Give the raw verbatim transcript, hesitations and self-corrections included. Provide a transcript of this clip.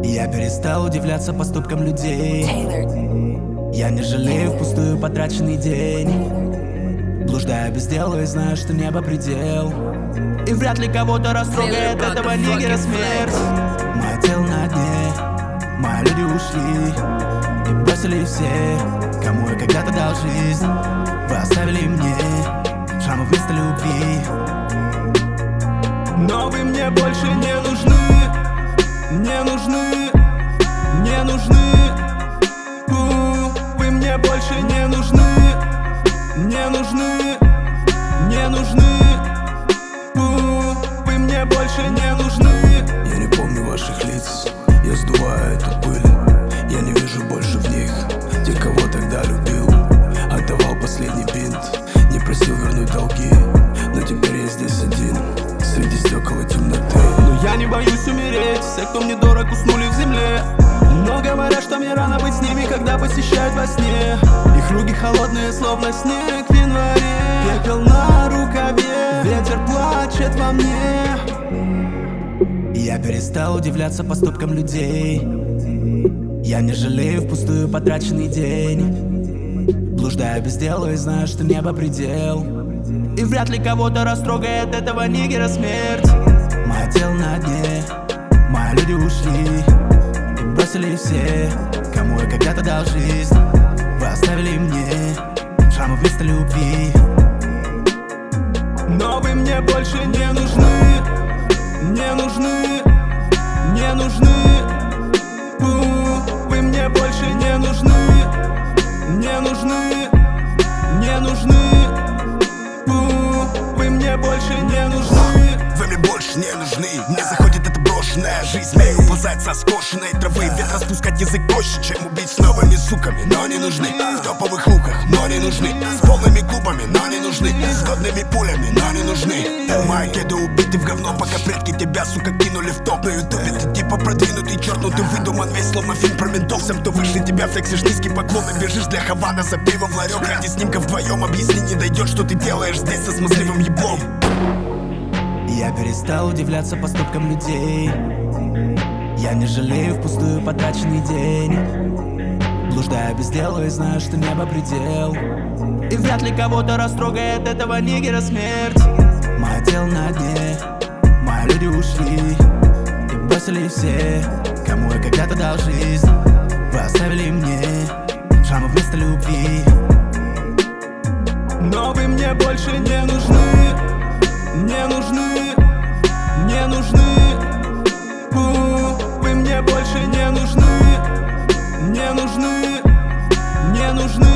Я перестал удивляться поступкам людей. Я не жалею впустую потраченный день. Блуждаю без дела и знаю, что небо предел. И вряд ли кого-то растрогает этого нигера смерть. Мое тело на дне, мои люди ушли и бросили все, кому я когда-то дал жизнь. Вы оставили мне шрамы вместо любви. Но вы мне больше не нужны, не нужны, не нужны. У, вы мне больше не нужны, не нужны, не нужны. У, вы мне больше не нужны. Я не помню ваших лиц, я сдуваю эту пыль. Я не вижу больше в них тех, кого тогда любил. Отдавал последний бинт, не просил вернуть долги. Но теперь я здесь один, среди стекол и темноты. Но я не боюсь умереть, все, кто мне дорог, уснули в земле. Но говорят, что мне рано быть с ними, когда посещают во сне. Их руки холодные, словно снег в январе. Пепел на рукаве, ветер плачет во мне. Я перестал удивляться поступкам людей. Я не жалею впустую потраченный день. Блуждаю без дела и знаю, что небо предел. И вряд ли кого-то растрогает этого нигера смерть. Мое тело на дне, мои люди ушли и бросили все, кому я когда-то дал жизнь. Вы оставили мне шрамы вместо любви. Но вы мне больше не нужны, не нужны, не нужны. У, вы мне больше не нужны, не нужны, не нужны. У, вы мне больше не нужны. Вы мне больше не нужны. Мне заходит эта брошенная жизнь. Смею уползать со скошенной травы. Ветра спускать язык проще, чем убить с новыми суками. Но не нужны. В топовых луках, но не нужны. С полными клубами, но не нужны. С годными пулями, но не нужны. Мои кеды убиты в говно, пока предки тебя, сука, кинули в топ. На ютубе ты типа продвинутый, чернутый, выдуман весь, словно фильм про ментов. Всем, кто выше тебя, флексишь низкий поклон и бежишь для Хавана за пиво в ларек. Ради снимков вдвоем объясни, не дойдет, что ты делаешь здесь со смазливым еблом. Я перестал удивляться поступкам людей. Я не жалею впустую потраченный день. Блуждаю без дела и знаю, что небо предел. И вряд ли кого-то растрогает этого нигера смерть. Мое тело на дне, мои люди ушли и бросили все, кому я когда-то дал жизнь. Вы оставили мне шрамы вместо любви. Но вы мне больше не нужны, не нужны, не нужны. У, вы мне больше не нужны, не нужны, не нужны.